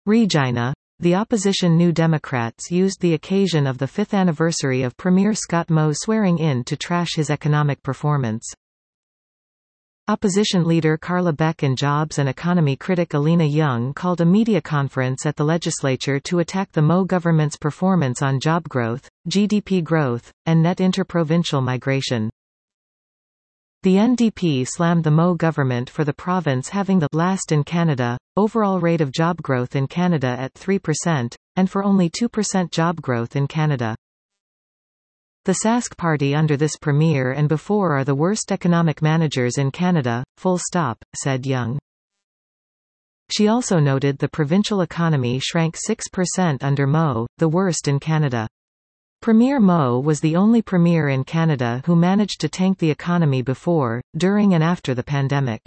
Regina. The opposition New Democrats used the occasion of the 5th anniversary of Premier Scott Moe swearing in to trash his economic performance. Opposition leader Carla Beck and jobs and economy critic Alina Young called a media conference at the legislature to attack the Moe government's performance on job growth, GDP growth, and net interprovincial migration. The NDP slammed the Moe government for the province having the last in Canada overall rate of job growth in Canada at 3%, and for only 2% job growth in Canada. The Sask party under this premier and before are the worst economic managers in Canada, full stop, said Young. She also noted the provincial economy shrank 6% under Moe, the worst in Canada. Premier Moe was the only premier in Canada who managed to tank the economy before, during and after the pandemic.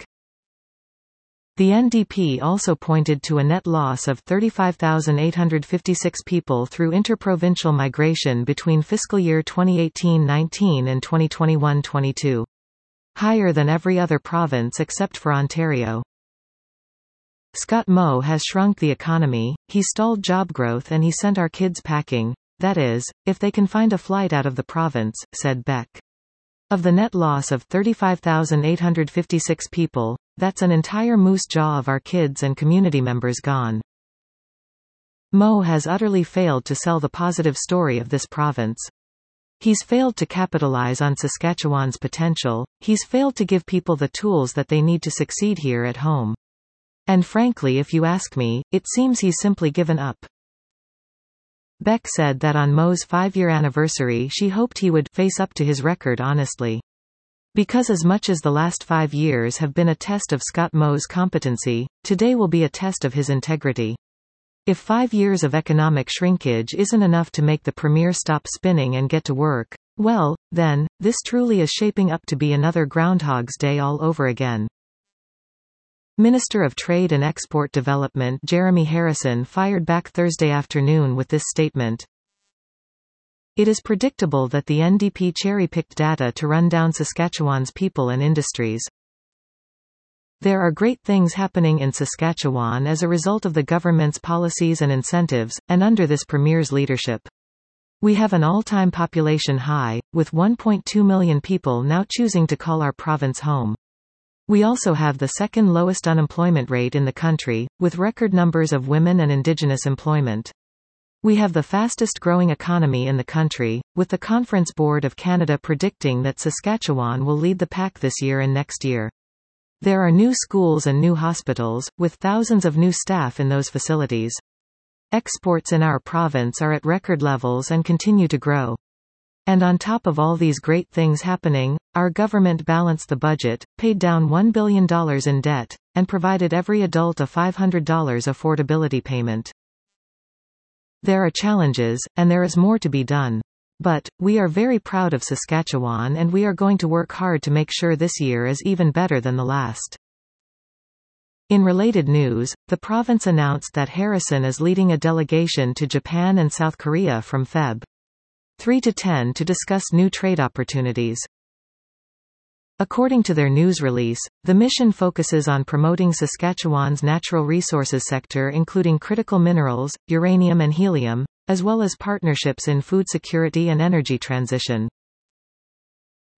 The NDP also pointed to a net loss of 35,856 people through interprovincial migration between fiscal year 2018-19 and 2021-22. Higher than every other province except for Ontario. Scott Moe has shrunk the economy, he stalled job growth and he sent our kids packing. That is, if they can find a flight out of the province, said Beck. Of the net loss of 35,856 people, that's an entire moose jaw of our kids and community members gone. Moe has utterly failed to sell the positive story of this province. He's failed to capitalize on Saskatchewan's potential, he's failed to give people the tools that they need to succeed here at home. And frankly, if you ask me, it seems he's simply given up. Beck said that on Moe's 5-year anniversary she hoped he would face up to his record honestly. Because as much as the last 5 years have been a test of Scott Moe's competency, today will be a test of his integrity. If 5 years of economic shrinkage isn't enough to make the premier stop spinning and get to work, well, then, this truly is shaping up to be another Groundhog's Day all over again. Minister of Trade and Export Development Jeremy Harrison fired back Thursday afternoon with this statement. It is predictable that the NDP cherry-picked data to run down Saskatchewan's people and industries. There are great things happening in Saskatchewan as a result of the government's policies and incentives, and under this premier's leadership. We have an all-time population high, with 1.2 million people now choosing to call our province home. We also have the second lowest unemployment rate in the country, with record numbers of women and Indigenous employment. We have the fastest growing economy in the country, with the Conference Board of Canada predicting that Saskatchewan will lead the pack this year and next year. There are new schools and new hospitals, with thousands of new staff in those facilities. Exports in our province are at record levels and continue to grow. And on top of all these great things happening, our government balanced the budget, paid down $1 billion in debt, and provided every adult a $500 affordability payment. There are challenges, and there is more to be done. But, we are very proud of Saskatchewan and we are going to work hard to make sure this year is even better than the last. In related news, the province announced that Harrison is leading a delegation to Japan and South Korea from Feb. 3 to 10 to discuss new trade opportunities. According to their news release, the mission focuses on promoting Saskatchewan's natural resources sector including critical minerals, uranium and helium, as well as partnerships in food security and energy transition.